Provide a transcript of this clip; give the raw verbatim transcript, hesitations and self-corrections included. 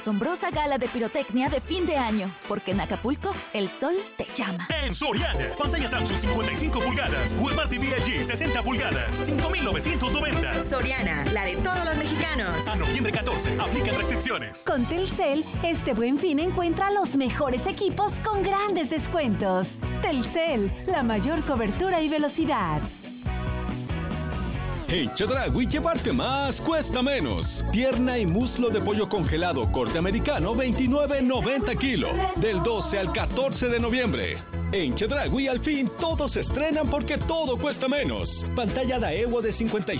Asombrosa gala de pirotecnia de fin de año, porque en Acapulco el sol te llama. En Soriana, pantalla Samsung cincuenta y cinco pulgadas o Smart T V L G sesenta pulgadas, cinco mil novecientos noventa. Soriana, la de todos los mexicanos. A noviembre catorce, aplican restricciones. Con Telcel, este Buen Fin encuentra los mejores equipos con grandes descuentos. Telcel, la mayor cobertura y velocidad. En Chedraui llevarte más cuesta menos. Pierna y muslo de pollo congelado corte americano veintinueve noventa kilo. Del doce al catorce de noviembre. En Chedraui al fin todos se estrenan porque todo cuesta menos. Pantalla Daewoo de cincuenta y